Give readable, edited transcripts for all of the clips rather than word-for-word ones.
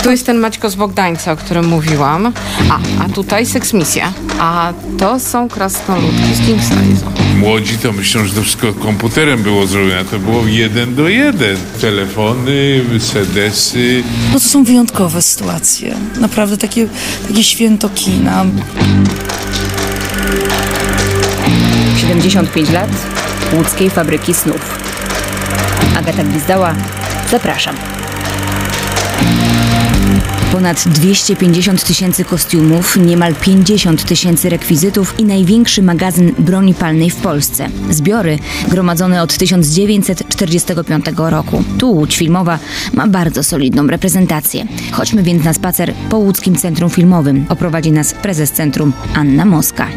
Tu jest ten Maćko z Bogdańca, o którym mówiłam. A tutaj seksmisja. A to są krasnoludki z King Size'u. Młodzi to myślą, że to wszystko komputerem było zrobione. To było 1:1. Telefony, sedesy. No to są wyjątkowe sytuacje. Naprawdę takie święto kina. 75 lat łódzkiej fabryki snów. Agata Gwizdała, zapraszam. Ponad 250 000 kostiumów, niemal 50 000 rekwizytów i największy magazyn broni palnej w Polsce. Zbiory gromadzone od 1945 roku. Tu Łódź Filmowa ma bardzo solidną reprezentację. Chodźmy więc na spacer po Łódzkim Centrum Filmowym. Oprowadzi nas prezes centrum Anna Moska.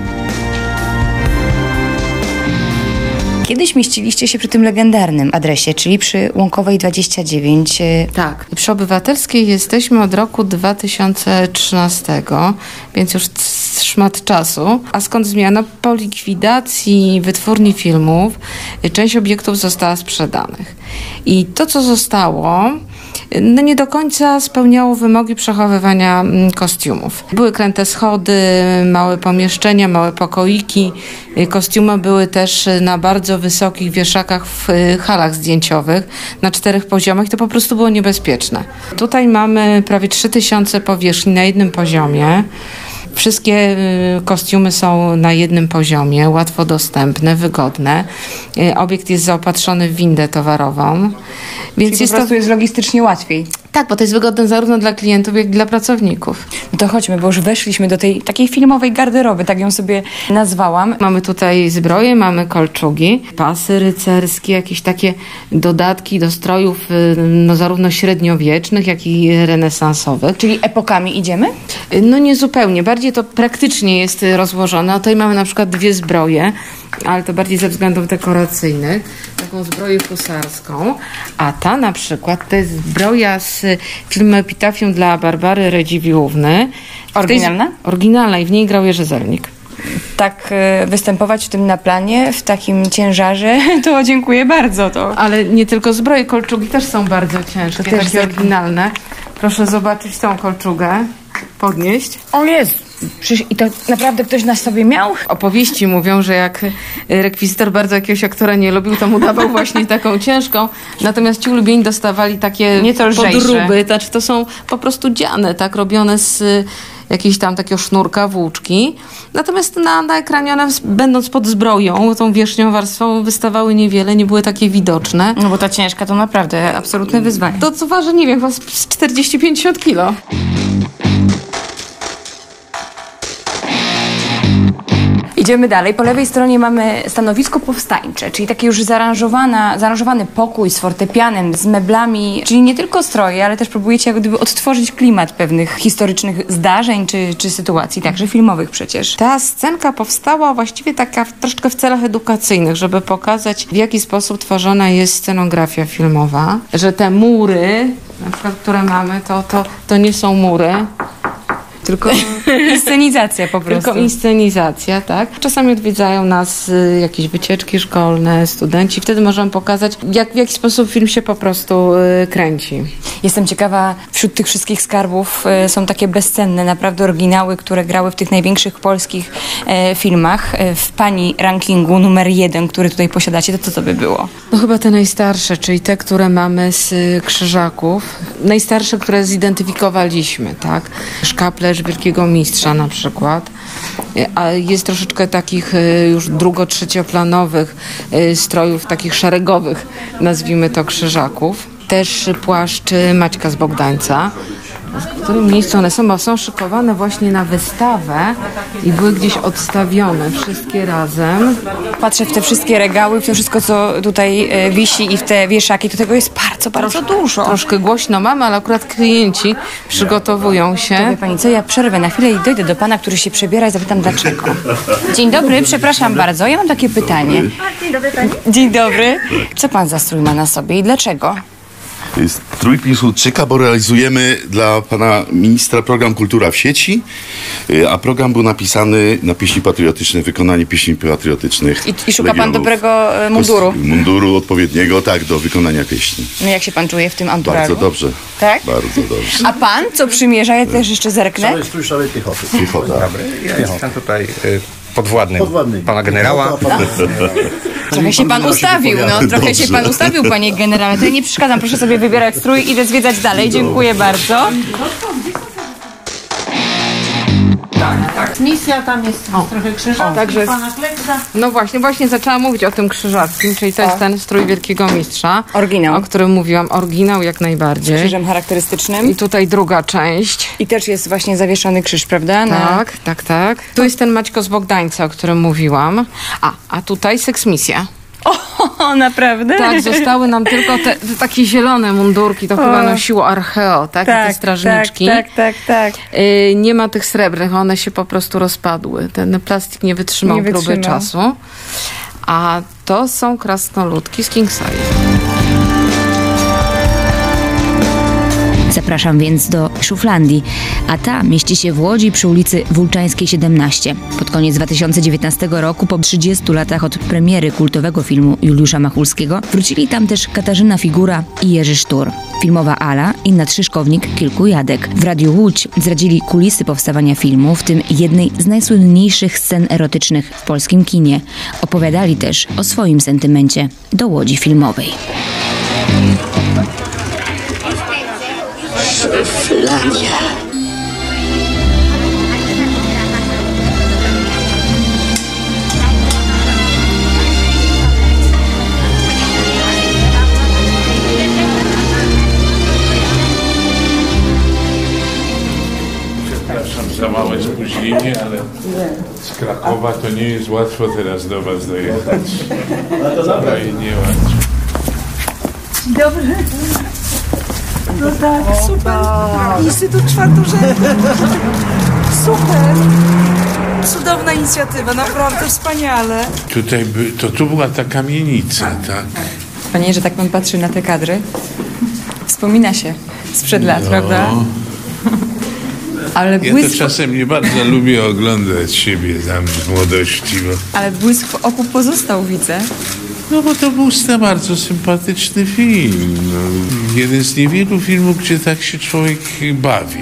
Kiedyś mieściliście się przy tym legendarnym adresie, czyli przy Łąkowej 29. Tak. Przy Obywatelskiej jesteśmy od roku 2013, więc już szmat czasu. A skąd zmiana? Po likwidacji wytwórni filmów część obiektów została sprzedanych. I to, co zostało, no nie do końca spełniało wymogi przechowywania kostiumów. Były kręte schody, małe pomieszczenia, małe pokoiki. Kostiumy były też na bardzo wysokich wieszakach w halach zdjęciowych na 4 poziomach i to po prostu było niebezpieczne. Tutaj mamy prawie 3000 powierzchni na jednym poziomie. Wszystkie kostiumy są na jednym poziomie, łatwo dostępne, wygodne. Obiekt jest zaopatrzony w windę towarową. Więc czyli po prostu jest logistycznie łatwiej. Tak, bo to jest wygodne zarówno dla klientów, jak i dla pracowników. No to chodźmy, bo już weszliśmy do tej takiej filmowej garderoby, tak ją sobie nazwałam. Mamy tutaj zbroje, mamy kolczugi, pasy rycerskie, jakieś takie dodatki do strojów no, zarówno średniowiecznych, jak i renesansowych. Czyli epokami idziemy? No nie zupełnie, bardziej to praktycznie jest rozłożone. Tutaj mamy na przykład 2 zbroje, ale to bardziej ze względów dekoracyjnych. Taką zbroję husarską, a ta na przykład to jest zbroja z filmu Epitafium dla Barbary Radziwiłłówny. Oryginalna? Oryginalna i w niej grał Jerzy Zelnik. Tak występować w tym na planie, w takim ciężarze, to dziękuję bardzo. To. Ale nie tylko zbroje, kolczugi też są bardzo ciężkie, też takie oryginalne. Proszę zobaczyć tą kolczugę, podnieść. O jest! Przecież i to naprawdę ktoś na sobie miał? Opowieści mówią, że jak rekwizytor bardzo jakiegoś aktora nie lubił, to mu dawał właśnie taką ciężką. Natomiast ci ulubieni dostawali takie podróby. Znaczy to są po prostu dziane, tak, robione z jakiejś tam takiego sznurka, włóczki. Natomiast na ekranie one, będąc pod zbroją, tą wierzchnią warstwą, wystawały niewiele, nie były takie widoczne. No bo ta ciężka to naprawdę absolutne wyzwanie. To co waży, nie wiem, chyba z 40-50 kilo. Idziemy dalej. Po lewej stronie mamy stanowisko powstańcze, czyli taki już zaaranżowany pokój z fortepianem, z meblami, czyli nie tylko stroje, ale też próbujecie jak gdyby odtworzyć klimat pewnych historycznych zdarzeń czy sytuacji, także filmowych przecież. Ta scenka powstała właściwie taka troszeczkę w celach edukacyjnych, żeby pokazać, w jaki sposób tworzona jest scenografia filmowa, że te mury, na przykład, które mamy, to nie są mury, tylko inscenizacja po prostu. Tylko inscenizacja, tak. Czasami odwiedzają nas jakieś wycieczki szkolne, studenci. Wtedy możemy pokazać, w jaki sposób film się po prostu kręci. Jestem ciekawa, wśród tych wszystkich skarbów są takie bezcenne, naprawdę oryginały, które grały w tych największych polskich filmach. W pani rankingu numer 1, który tutaj posiadacie, to co by było? No chyba te najstarsze, czyli te, które mamy z Krzyżaków. Najstarsze, które zidentyfikowaliśmy, tak. Szkaplerz Wielkiego Mistrza na przykład. A jest troszeczkę takich już drugo-trzecioplanowych strojów, takich szeregowych, nazwijmy to Krzyżaków. Też płaszcz Maćka z Bogdańca. W którym miejscu one są? Bo są szykowane właśnie na wystawę i były gdzieś odstawione wszystkie razem. Patrzę w te wszystkie regały, w to wszystko, co tutaj wisi i w te wieszaki, to tego jest bardzo dużo. Troszkę głośno mamy, ale akurat klienci przygotowują się. To wie pani co, ja przerwę na chwilę i dojdę do pana, który się przebiera i zapytam dlaczego. Dzień dobry, przepraszam bardzo, ja mam takie pytanie. Dzień dobry pani. Dzień dobry. Co pan za strój ma na sobie i dlaczego? Strój Piłsudczyka, bo realizujemy dla pana ministra program Kultura w sieci, a program był napisany na pieśni patriotyczne, wykonanie pieśni patriotycznych. I szuka pan dobrego munduru? Munduru odpowiedniego, tak, do wykonania pieśni. No jak się pan czuje w tym anturażu? Bardzo dobrze. Tak? Bardzo dobrze. A pan co przymierza? Ja też jeszcze zerknę. Cały strój szalej piechoty. Piechota. Ja jestem tutaj podwładnym pana generała. Trochę się pan ustawił, trochę się pan ustawił, panie generale. To ja nie przeszkadzam, proszę sobie wybierać strój, idę zwiedzać dalej. Dziękuję bardzo. Tak. Misja tam jest trochę krzyżowski, także pana Kleksa. No właśnie zaczęłam mówić o tym krzyżackim, czyli to jest ten strój Wielkiego Mistrza. Oryginał. O którym mówiłam, oryginał jak najbardziej. Z krzyżem charakterystycznym. I tutaj druga część. I też jest właśnie zawieszony krzyż, prawda? Tak. Tu jest ten Maćko z Bogdańca, o którym mówiłam. A tutaj seksmisja. O, naprawdę? Tak, zostały nam tylko te takie zielone mundurki, to chyba nosiło Archeo, tak? I te strażniczki. Tak. Nie ma tych srebrnych, one się po prostu rozpadły. Ten plastik nie wytrzymał próby czasu. A to są krasnoludki z King Size. Zapraszam więc do Szuflandii, a ta mieści się w Łodzi przy ulicy Wulczańskiej 17. Pod koniec 2019 roku, po 30 latach od premiery kultowego filmu Juliusza Machulskiego, wrócili tam też Katarzyna Figura i Jerzy Sztur. Filmowa Ala i Nadszyszkownik Kilku Jadek. W Radiu Łódź zdradzili kulisy powstawania filmu, w tym jednej z najsłynniejszych scen erotycznych w polskim kinie. Opowiadali też o swoim sentymencie do Łodzi filmowej. Szuflandia. Przepraszam za małe spóźnienie, ale z Krakowa to nie jest łatwo teraz do was dojechać. No i nie łatwo. Dzień dobry. No tak, super. Instytut Czwartorzędny. Super. Cudowna inicjatywa, naprawdę wspaniale. Tutaj tu była ta kamienica, tak? Panie, że tak pan patrzy na te kadry, wspomina się sprzed lat, prawda? Ale Ja to czasem nie bardzo lubię oglądać siebie tam z młodości, Ale błysk w oku pozostał, widzę. No bo to był bardzo sympatyczny film. Jeden z niewielu filmów, gdzie tak się człowiek bawił.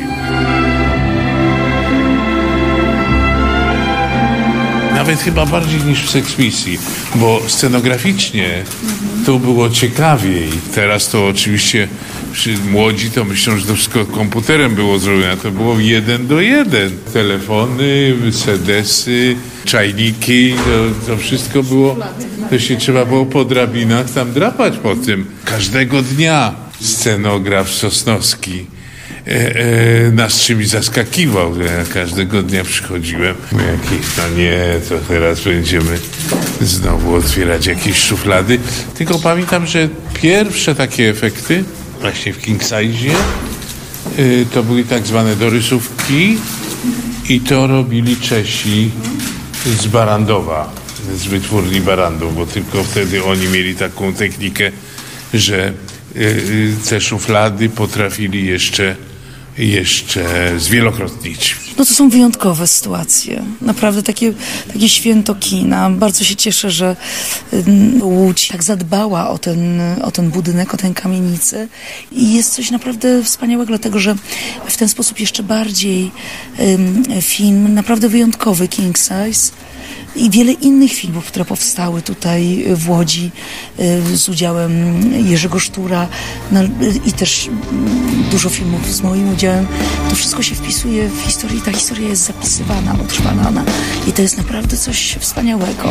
Nawet chyba bardziej niż w Seksmisji, bo scenograficznie to było ciekawiej. Teraz to oczywiście młodzi to myślą, że to wszystko komputerem było zrobione. To było 1:1. Telefony, sedesy, czajniki, to wszystko było. To się trzeba było po drabinach tam drapać po tym. Każdego dnia scenograf Sosnowski nas czymś zaskakiwał. Ja każdego dnia przychodziłem. To teraz będziemy znowu otwierać jakieś szuflady. Tylko pamiętam, że pierwsze takie efekty właśnie w King Size to były tak zwane dorysówki i to robili Czesi z Barandowa, z wytwórni Barandów, bo tylko wtedy oni mieli taką technikę, że te szuflady potrafili jeszcze zwielokrotnić. No to są wyjątkowe sytuacje. Naprawdę takie święto kina. Bardzo się cieszę, że Łódź tak zadbała o ten budynek, o tę kamienicę. I jest coś naprawdę wspaniałego, dlatego że w ten sposób jeszcze bardziej film naprawdę wyjątkowy, King Size, i wiele innych filmów, które powstały tutaj w Łodzi z udziałem Jerzego Sztura i też dużo filmów z moim udziałem. To wszystko się wpisuje w historię i ta historia jest zapisywana, utrwalana i to jest naprawdę coś wspaniałego.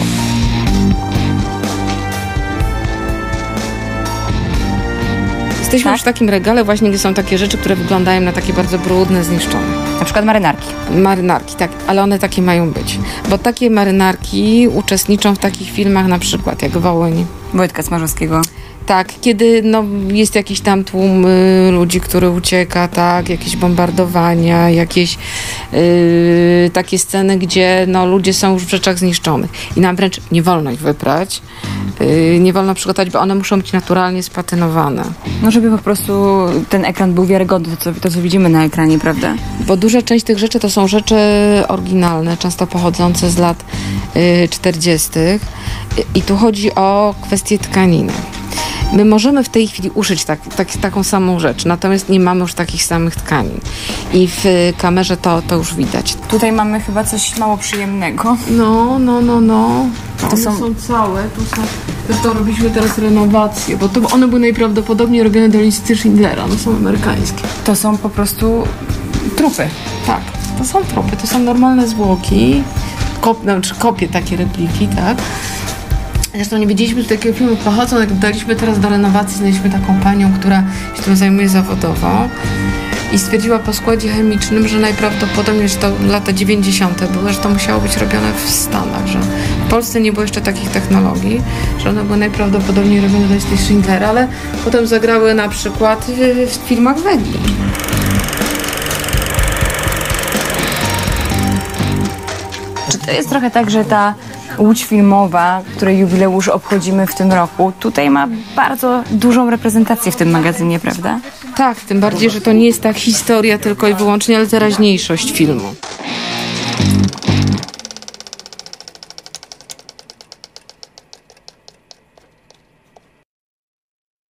Jesteśmy już w takim regale właśnie, gdzie są takie rzeczy, które wyglądają na takie bardzo brudne, zniszczone. Na przykład marynarki. Marynarki, tak, ale one takie mają być. Bo takie marynarki uczestniczą w takich filmach na przykład jak Wołyń. Wojtka Smarzowskiego. Tak, kiedy jest jakiś tam tłum ludzi, który ucieka, tak, jakieś bombardowania, jakieś takie sceny, gdzie ludzie są już w rzeczach zniszczonych i nam wręcz nie wolno ich wyprać, nie wolno przygotować, bo one muszą być naturalnie spatynowane. No żeby po prostu ten ekran był wiarygodny, to co widzimy na ekranie, prawda? Bo duża część tych rzeczy to są rzeczy oryginalne, często pochodzące z lat 40. I tu chodzi o kwestię tkaniny. My możemy w tej chwili uszyć taką samą rzecz, natomiast nie mamy już takich samych tkanin. I w kamerze to już widać. Tutaj mamy chyba coś mało przyjemnego. No. To są całe, zresztą robiliśmy teraz renowację, bo one były najprawdopodobniej robione do listy Schindlera, są amerykańskie. To są po prostu trupy. Tak, to są trupy, to są normalne zwłoki, kopie takie repliki, tak. Zresztą nie wiedzieliśmy, że takiego filmu pochodzą, jak daliśmy teraz do renowacji, znaleźliśmy taką panią, która się tym zajmuje zawodowo i stwierdziła po składzie chemicznym, że najprawdopodobniej, że to lata 90. były, że to musiało być robione w Stanach, że w Polsce nie było jeszcze takich technologii, że one były najprawdopodobniej robione do listy Schindlera, ale potem zagrały na przykład w filmach Wegi. Czy to jest trochę tak, że ta Łódź filmowa, której jubileusz obchodzimy w tym roku, tutaj ma bardzo dużą reprezentację w tym magazynie, prawda? Tak, tym bardziej, że to nie jest ta historia tylko i wyłącznie, ale teraźniejszość filmu.